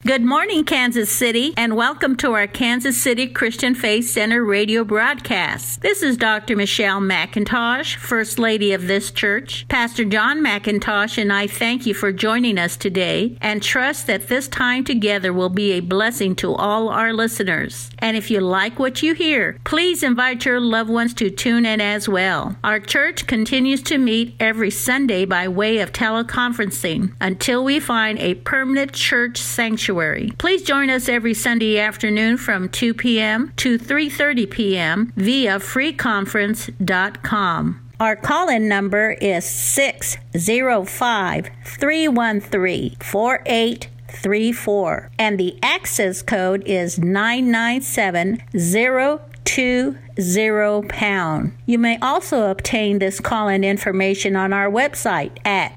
Good morning, Kansas City, and welcome to our Kansas City Christian Faith Center radio broadcast. This is Dr. Michelle McIntosh, First Lady of this church. Pastor John McIntosh and I thank you for joining us today and trust that this time together will be a blessing to all our listeners. And if you like what you hear, please invite your loved ones to tune in as well. Our church continues to meet every Sunday by way of teleconferencing until we find a permanent church sanctuary. Please join us every Sunday afternoon from 2 p.m. to 3:30 p.m. via freeconference.com. Our call-in number is 605-313-4834, and the access code is 997-020#. You may also obtain this call-in information on our website at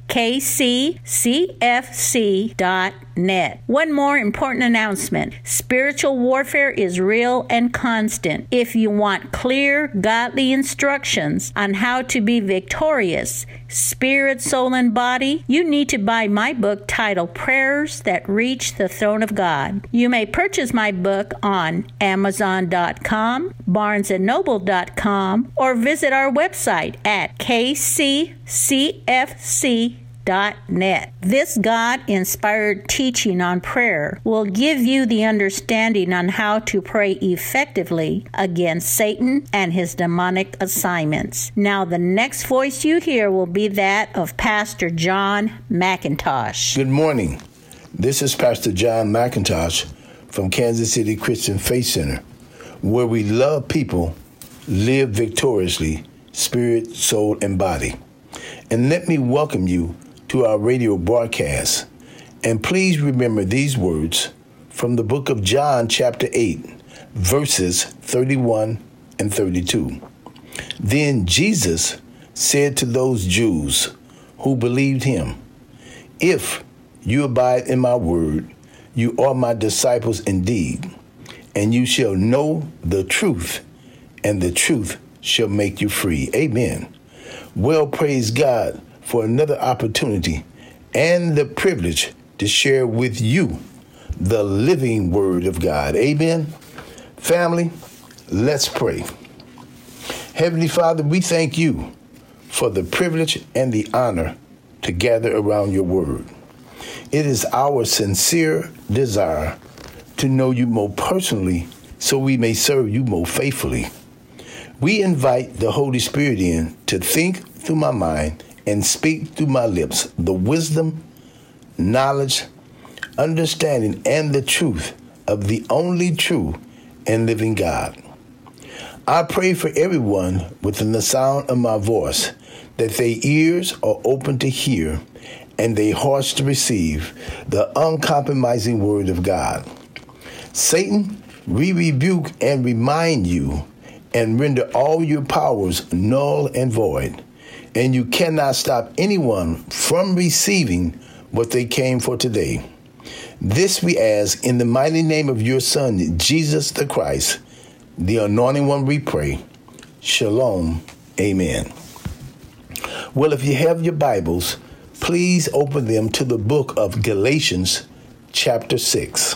kccfc.net. One more important announcement. Spiritual warfare is real and constant. If you want clear, godly instructions on how to be victorious, spirit, soul, and body, you need to buy my book titled Prayers That Reach the Throne of God. You may purchase my book on Amazon.com, BarnesandNoble.com, or visit our website at kccfc.net. This God-inspired teaching on prayer will give you the understanding on how to pray effectively against Satan and his demonic assignments. Now, the next voice you hear will be that of Pastor John McIntosh. Good morning. This is Pastor John McIntosh from Kansas City Christian Faith Center, where we love people, live victoriously, spirit, soul, and body. And let me welcome you to our radio broadcast. And please remember these words from the book of John, chapter 8, verses 31 and 32. Then Jesus said to those Jews who believed him, "If you abide in my word, you are my disciples indeed, and you shall know the truth, and the truth shall make you free." Amen. Well, praise God for another opportunity and the privilege to share with you the living word of God. Amen. Family, let's pray. Heavenly Father, we thank you for the privilege and the honor to gather around your word. It is our sincere desire to know you more personally so we may serve you more faithfully. We invite the Holy Spirit in to think through my mind and speak through my lips the wisdom, knowledge, understanding, and the truth of the only true and living God. I pray for everyone within the sound of my voice that their ears are open to hear and their hearts to receive the uncompromising word of God. Satan, we rebuke and remind you and render all your powers null and void. And you cannot stop anyone from receiving what they came for today. This we ask in the mighty name of your Son, Jesus the Christ, the Anointed One, we pray. Shalom. Amen. Well, if you have your Bibles, please open them to the book of Galatians, chapter 6.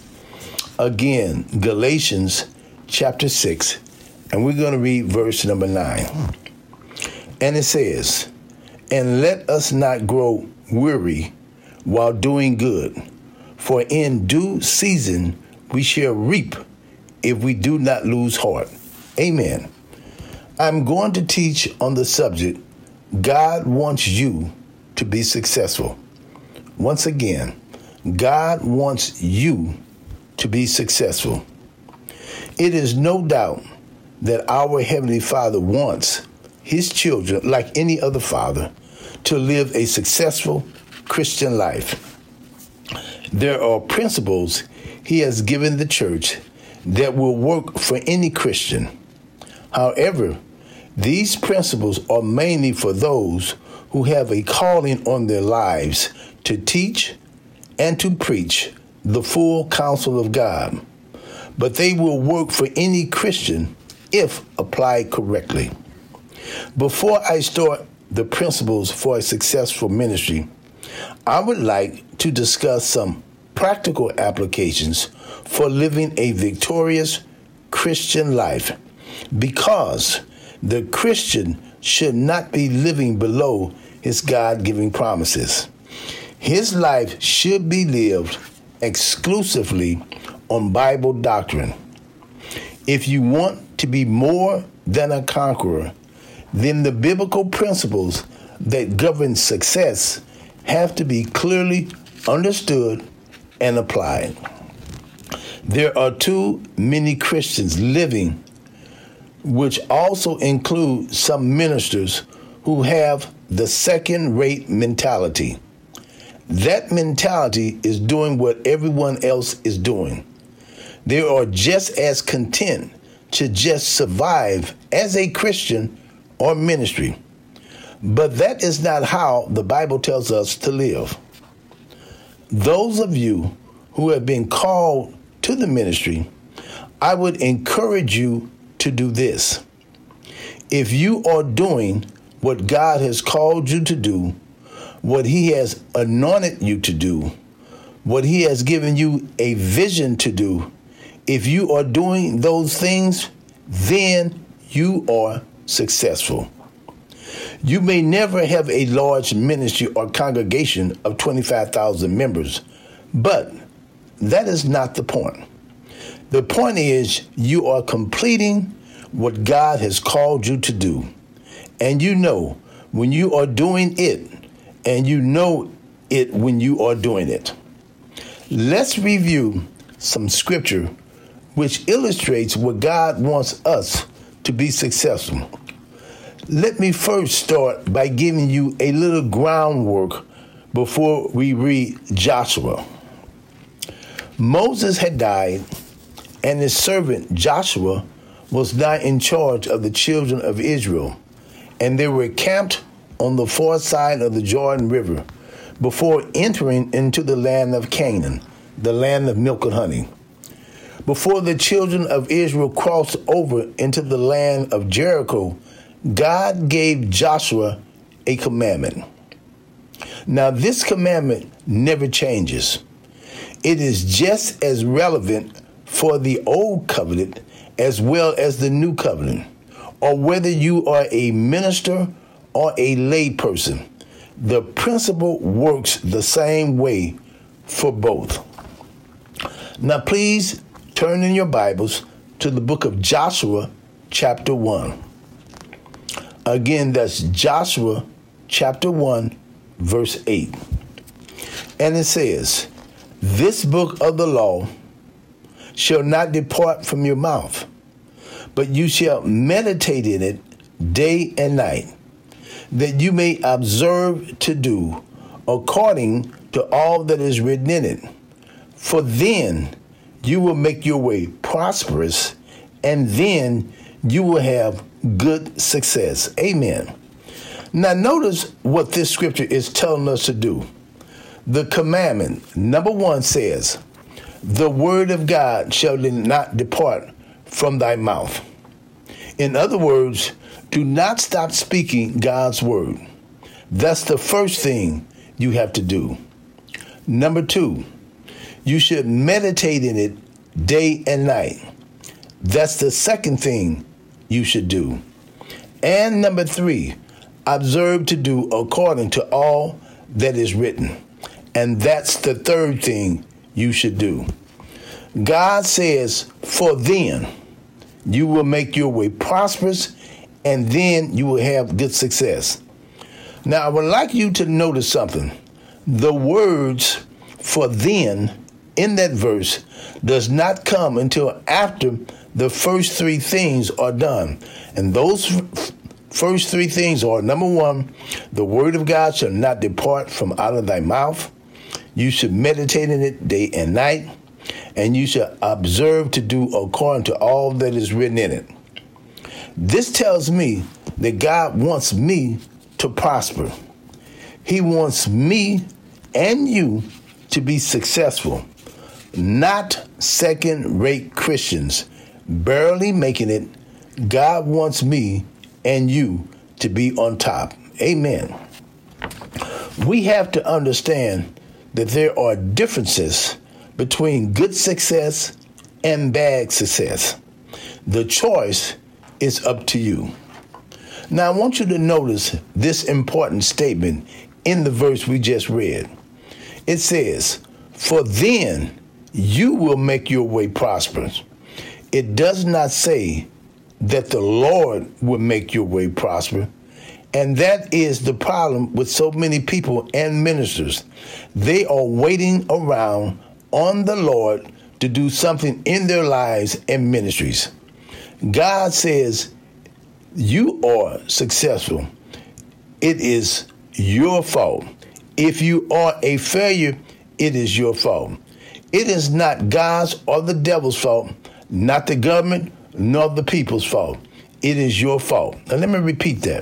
Again, Galatians, chapter 6, and we're going to read verse number 9. And it says, "And let us not grow weary while doing good, for in due season we shall reap if we do not lose heart." Amen. I'm going to teach on the subject, God wants you to be successful. Once again, God wants you to be successful. It is no doubt that our Heavenly Father wants his children, like any other father, to live a successful Christian life. There are principles he has given the church that will work for any Christian. However, these principles are mainly for those who have a calling on their lives to teach and to preach the full counsel of God. But they will work for any Christian if applied correctly. Before I start the principles for a successful ministry, I would like to discuss some practical applications for living a victorious Christian life, because the Christian should not be living below his God-given promises. His life should be lived exclusively on Bible doctrine. If you want to be more than a conqueror, then the biblical principles that govern success have to be clearly understood and applied. There are too many Christians living, which also include some ministers who have the second-rate mentality. That mentality is doing what everyone else is doing. They are just as content to just survive as a Christian or ministry. But that is not how the Bible tells us to live. Those of you who have been called to the ministry, I would encourage you to do this. If you are doing what God has called you to do, what He has anointed you to do, what He has given you a vision to do, if you are doing those things, then you are successful. You may never have a large ministry or congregation of 25,000 members, but that is not the point. The point is you are completing what God has called you to do. And you know when you are doing it, and you know it when you are doing it. Let's review some scripture which illustrates what God wants us to be successful. Let me first start by giving you a little groundwork before we read Joshua. Moses had died, and his servant Joshua was now in charge of the children of Israel, and they were camped on the far side of the Jordan River before entering into the land of Canaan, the land of milk and honey. Before the children of Israel crossed over into the land of Jericho, God gave Joshua a commandment. Now, this commandment never changes. It is just as relevant for the old covenant as well as the new covenant, or whether you are a minister or a lay person. The principle works the same way for both. Now, please turn in your Bibles to the book of Joshua, chapter 1. Again, that's Joshua, chapter 1, verse 8. And it says, "This book of the law shall not depart from your mouth, but you shall meditate in it day and night, that you may observe to do according to all that is written in it. For then you will make your way prosperous, and then you will have good success." Amen. Now notice what this scripture is telling us to do. The commandment, number 1, says, "The word of God shall not depart from thy mouth." In other words, do not stop speaking God's word. That's the first thing you have to do. Number 2, you should meditate in it day and night. That's the second thing you should do. And number 3, observe to do according to all that is written. And that's the third thing you should do. God says, "For then you will make your way prosperous, and then you will have good success." Now, I would like you to notice something. The words "for then" in that verse does not come until after the first 3 things are done. And those first 3 things are, number 1, the word of God shall not depart from out of thy mouth. You should meditate in it day and night, and you shall observe to do according to all that is written in it. This tells me that God wants me to prosper. He wants me and you to be successful, not second-rate Christians, barely making it. God wants me and you to be on top. Amen. We have to understand that there are differences between good success and bad success. The choice is up to you. Now, I want you to notice this important statement in the verse we just read. It says, "For then you will make your way prosperous." It does not say that the Lord will make your way prosper. And that is the problem with so many people and ministers. They are waiting around on the Lord to do something in their lives and ministries. God says, you are successful. It is your fault. If you are a failure, it is your fault. It is not God's or the devil's fault, not the government, nor the people's fault. It is your fault. Now let me repeat that.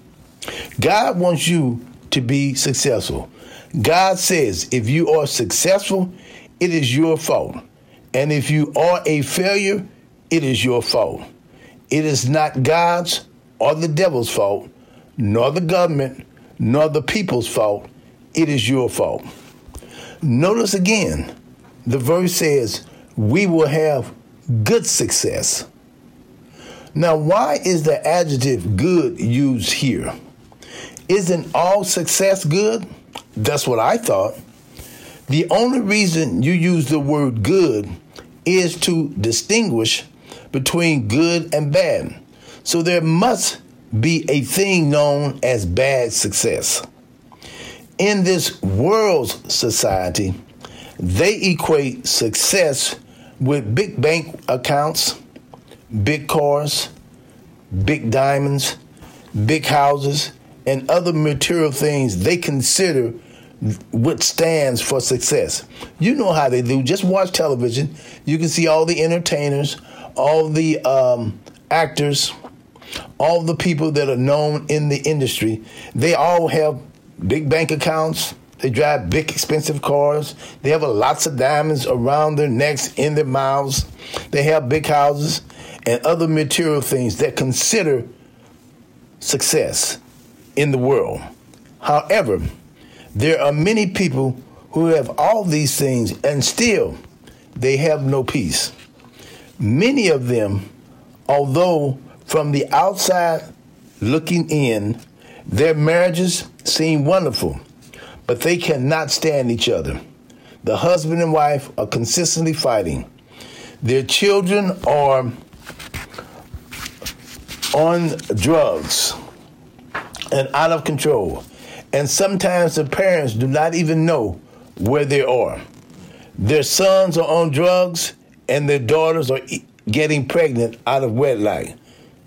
God wants you to be successful. God says if you are successful, it is your fault. And if you are a failure, it is your fault. It is not God's or the devil's fault, nor the government, nor the people's fault. It is your fault. Notice again, the verse says, we will have good success. Now, why is the adjective good used here? Isn't all success good? That's what I thought. The only reason you use the word good is to distinguish between good and bad. So there must be a thing known as bad success. In this world's society, they equate success with big bank accounts, big cars, big diamonds, big houses, and other material things they consider what stands for success. You know how they do. Just watch television. You can see all the entertainers, all the actors, all the people that are known in the industry. They all have big bank accounts. They drive big, expensive cars. They have lots of diamonds around their necks, in their mouths. They have big houses and other material things that consider success in the world. However, there are many people who have all these things and still they have no peace. Many of them, although from the outside looking in, their marriages seem wonderful, but they cannot stand each other. The husband and wife are consistently fighting. Their children are on drugs and out of control. And sometimes the parents do not even know where they are. Their sons are on drugs and their daughters are getting pregnant out of wedlock.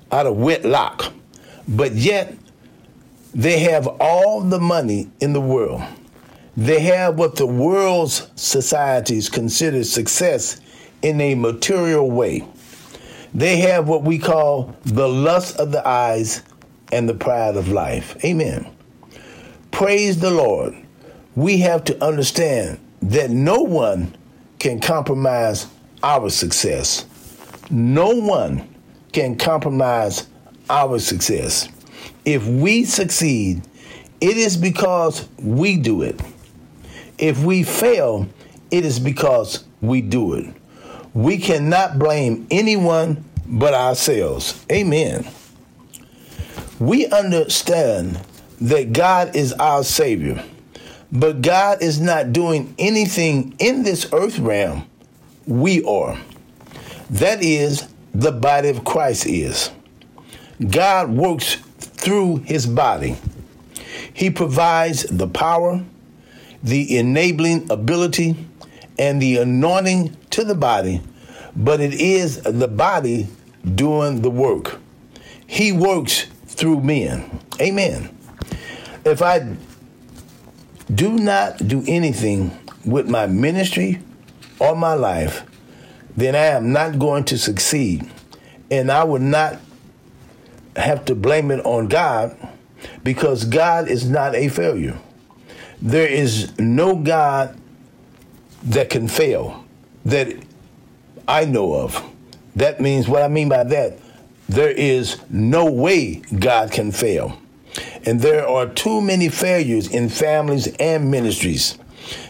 But yet, they have all the money in the world. They have what the world's societies consider success in a material way. They have what we call the lust of the eyes and the pride of life. Amen. Praise the Lord. We have to understand that no one can compromise our success. No one can compromise our success. If we succeed, it is because we do it. If we fail, it is because we do it. We cannot blame anyone but ourselves. Amen. We understand that God is our Savior, but God is not doing anything in this earth realm. We are. That is, the body of Christ is. God works through his body. He provides the power, the enabling ability, and the anointing to the body, but it is the body doing the work. He works through men. Amen. If I do not do anything with my ministry or my life, then I am not going to succeed. And I would not have to blame it on God, because God is not a failure. There is no God that can fail that I know of. That means, what I mean by that, there is no way God can fail. And there are too many failures in families and ministries.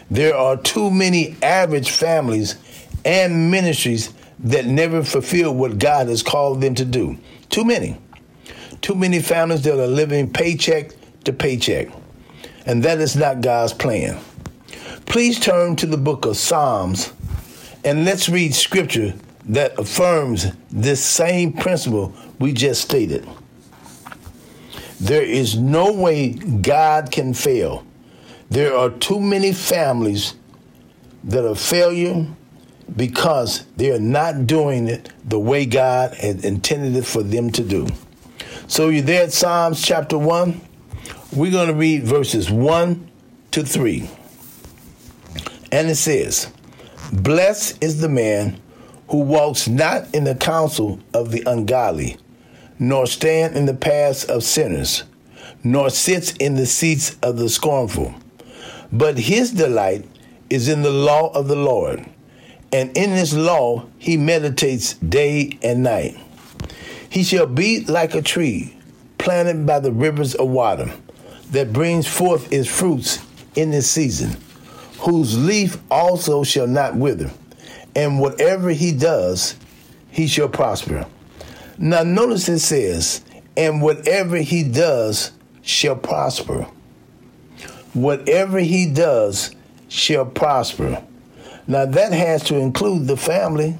There are too many average families and ministries that never fulfill what God has called them to do. Too many. Too many families that are living paycheck to paycheck. And that is not God's plan. Please turn to the book of Psalms and let's read scripture that affirms this same principle we just stated. There is no way God can fail. There are too many families that are failure because they are not doing it the way God had intended it for them to do. So you're there at Psalms chapter 1. We're going to read verses 1 to 3. And it says, "Blessed is the man who walks not in the counsel of the ungodly, nor stand in the paths of sinners, nor sits in the seats of the scornful. But his delight is in the law of the Lord, and in his law he meditates day and night. He shall be like a tree planted by the rivers of water, that brings forth its fruits in its season, whose leaf also shall not wither, and whatever he does, he shall prosper." Now notice it says, and whatever he does shall prosper. Whatever he does shall prosper. Now that has to include the family.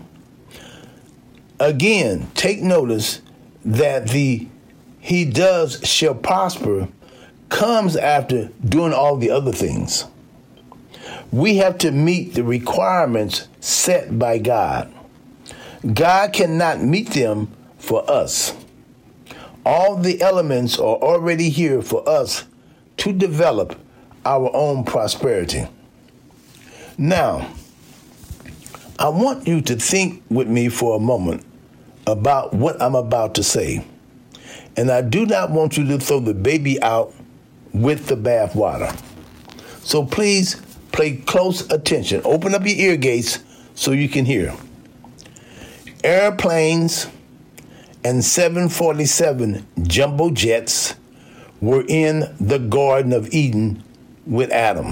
Again, take notice that the "he does shall prosper" comes after doing all the other things. We have to meet the requirements set by God. God cannot meet them for us. All the elements are already here for us to develop our own prosperity. Now, I want you to think with me for a moment about what I'm about to say. And I do not want you to throw the baby out with the bathwater. So please pay close attention. Open up your ear gates so you can hear. Airplanes and 747 jumbo jets were in the Garden of Eden with Adam.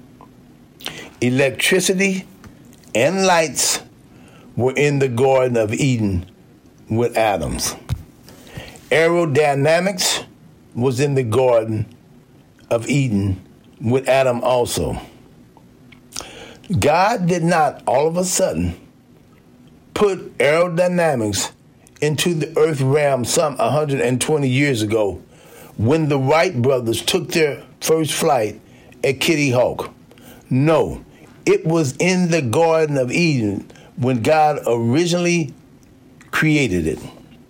Electricity and lights were in the Garden of Eden with Adam. Aerodynamics was in the Garden of Eden with Adam also. God did not all of a sudden put aerodynamics into the earth realm some 120 years ago when the Wright brothers took their first flight at Kitty Hawk. No, it was in the Garden of Eden when God originally created it.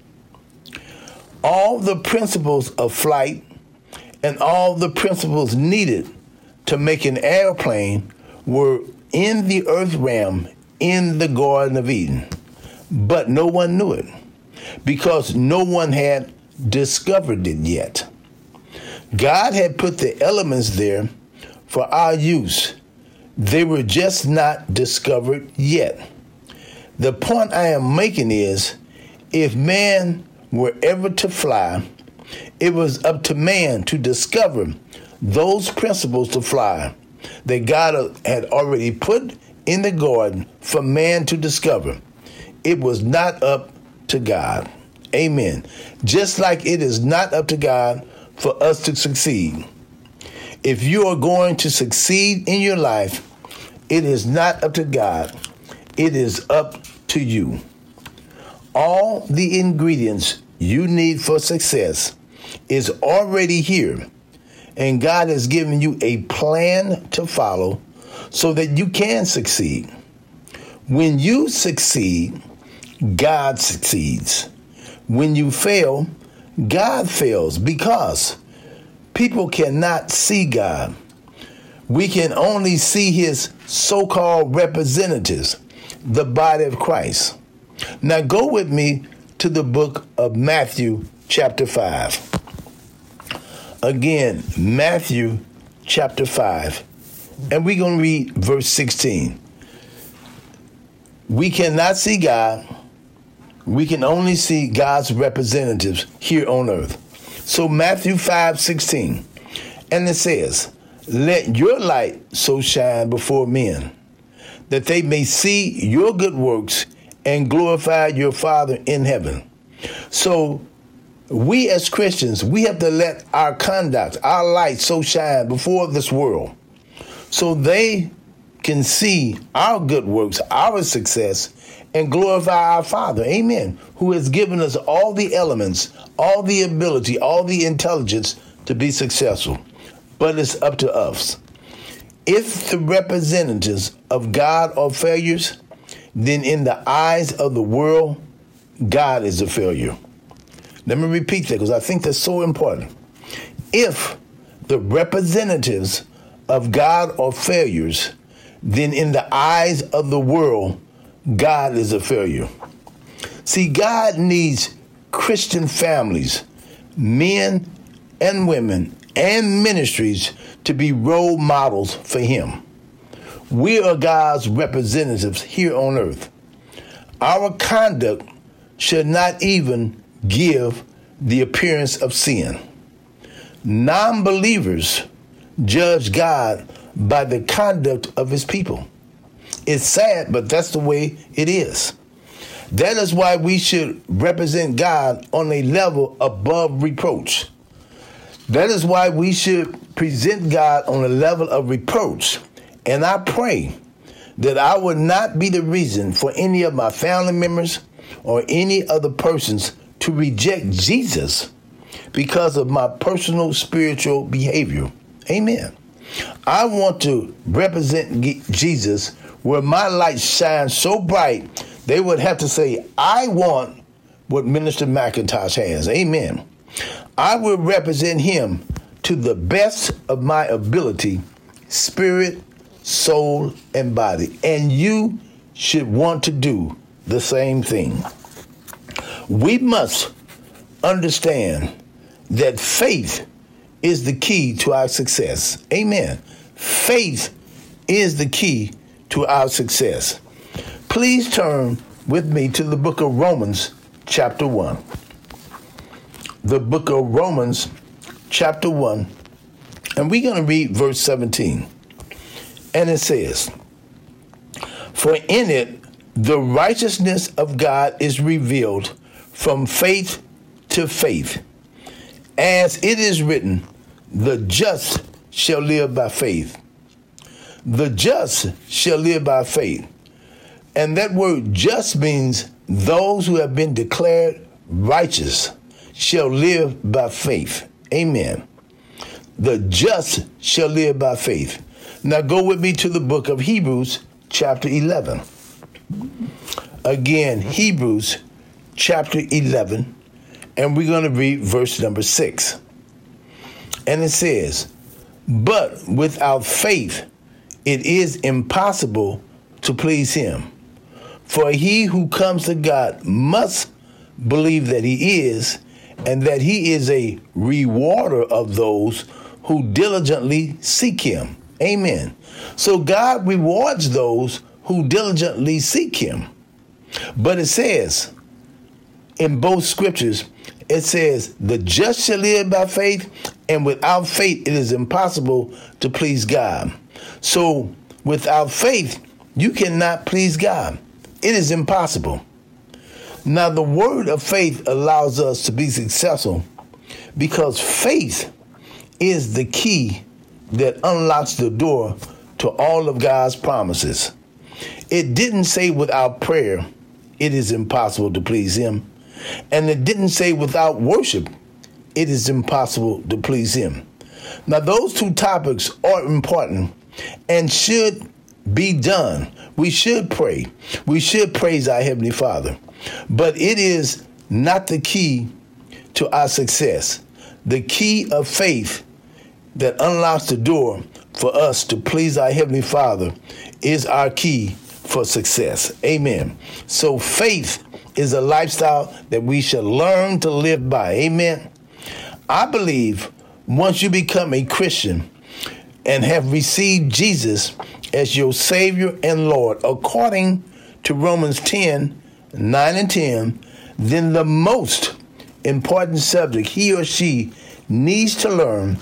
All the principles of flight and all the principles needed to make an airplane were in the earth realm in the Garden of Eden. But no one knew it because no one had discovered it yet. God had put the elements there for our use. They were just not discovered yet. The point I am making is, if man were ever to fly, it was up to man to discover those principles to fly that God had already put in the garden for man to discover. It was not up to God. Amen. Just like it is not up to God for us to succeed. If you are going to succeed in your life, it is not up to God. It is up to you. All the ingredients you need for success is already here, and God has given you a plan to follow so that you can succeed. When you succeed, God succeeds. When you fail, God fails, because people cannot see God. We can only see his so-called representatives, the body of Christ. Now go with me to the book of Matthew chapter 5. Again, Matthew chapter 5. And we're going to read verse 16. We cannot see God. We can only see God's representatives here on earth. So Matthew 5:16. And it says, let your light so shine before men, that they may see your good works and glorify your Father in heaven. So we as Christians, we have to let our conduct, our light so shine before this world, so they can see our good works, our success, and glorify our Father, amen, who has given us all the elements, all the ability, all the intelligence to be successful. But it's up to us. If the representatives of God are failures, then in the eyes of the world, God is a failure. Let me repeat that because I think that's so important. If the representatives of God are failures, then in the eyes of the world, God is a failure. See, God needs Christian families, men and women, and ministries to be role models for him. We are God's representatives here on earth. Our conduct should not even give the appearance of sin. Non-believers judge God by the conduct of his people. It's sad, but that's the way it is. That is why we should represent God on a level above reproach. That is why we should present God on a level of reproach. And I pray that I would not be the reason for any of my family members or any other persons to reject Jesus because of my personal spiritual behavior. Amen. I want to represent Jesus where my light shines so bright, they would have to say, I want what Minister McIntosh has. Amen. I will represent him to the best of my ability, spirit, soul, and body. And you should want to do the same thing. We must understand that faith is the key to our success. Amen. Faith is the key to our success. Please turn with me to the book of Romans, chapter 1. The book of Romans, chapter 1, and we're going to read verse 17. And it says, for in it the righteousness of God is revealed from faith to faith. As it is written, the just shall live by faith. The just shall live by faith. And that word just means those who have been declared righteous shall live by faith. Amen. The just shall live by faith. Now go with me to the book of Hebrews, chapter 11. Again, Hebrews, chapter 11, and we're going to read verse number 6. And it says, but without faith, it is impossible to please him. For he who comes to God must believe that he is, and that he is a rewarder of those who diligently seek him. Amen. So God rewards those who diligently seek him. But it says, in both scriptures, it says, the just shall live by faith, and without faith it is impossible to please God. So without faith, you cannot please God. It is impossible. Now, the word of faith allows us to be successful because faith is the key that unlocks the door to all of God's promises. It didn't say without prayer, it is impossible to please him. And it didn't say without worship, it is impossible to please him. Now, those two topics are important and should be done. We should pray. We should praise our Heavenly Father. But it is not the key to our success. The key of faith that unlocks the door for us to please our Heavenly Father is our key for success. Amen. So faith is a lifestyle that we should learn to live by. Amen. I believe once you become a Christian and have received Jesus as your Savior and Lord, according to Romans 10, 9 and 10, then the most important subject he or she needs to learn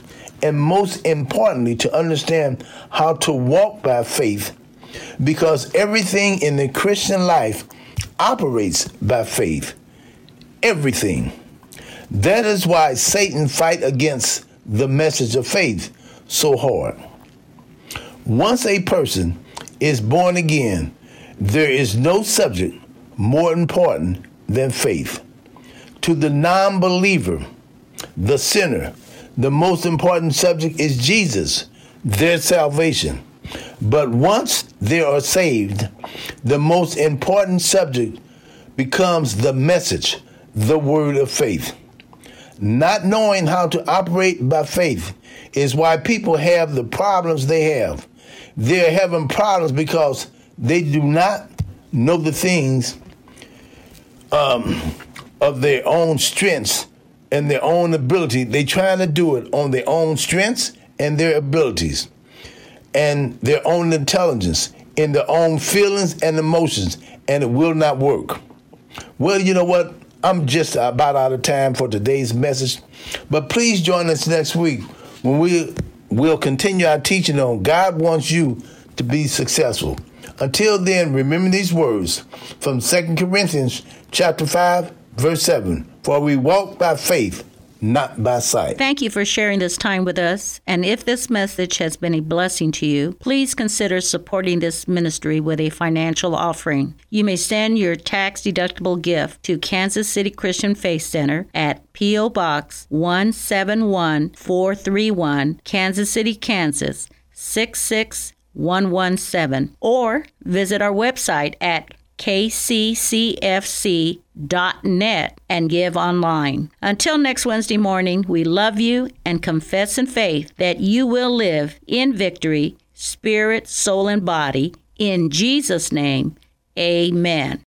and most importantly, to understand how to walk by faith, because everything in the Christian life operates by faith. Everything. That is why Satan fights against the message of faith so hard. Once a person is born again, there is no subject more important than faith. To the non-believer, the sinner, the most important subject is Jesus, their salvation. But once they are saved, the most important subject becomes the message, the word of faith. Not knowing how to operate by faith is why people have the problems they have. They're having problems because they do not know the things of their own strengths and their own ability. They're trying to do it on their own strengths and their abilities and their own intelligence, in their own feelings and emotions, and it will not work. Well, you know what? I'm just about out of time for today's message, but please join us next week when we'll continue our teaching on God wants you to be successful. Until then, remember these words from 2 Corinthians chapter 5, verse 7. For we walk by faith, not by sight. Thank you for sharing this time with us. And if this message has been a blessing to you, please consider supporting this ministry with a financial offering. You may send your tax-deductible gift to Kansas City Christian Faith Center at P.O. Box 171431, Kansas City, Kansas 66117, or visit our website at kccfc.net and give online. Until next Wednesday morning, we love you and confess in faith that you will live in victory, spirit, soul, and body. In Jesus' name, amen.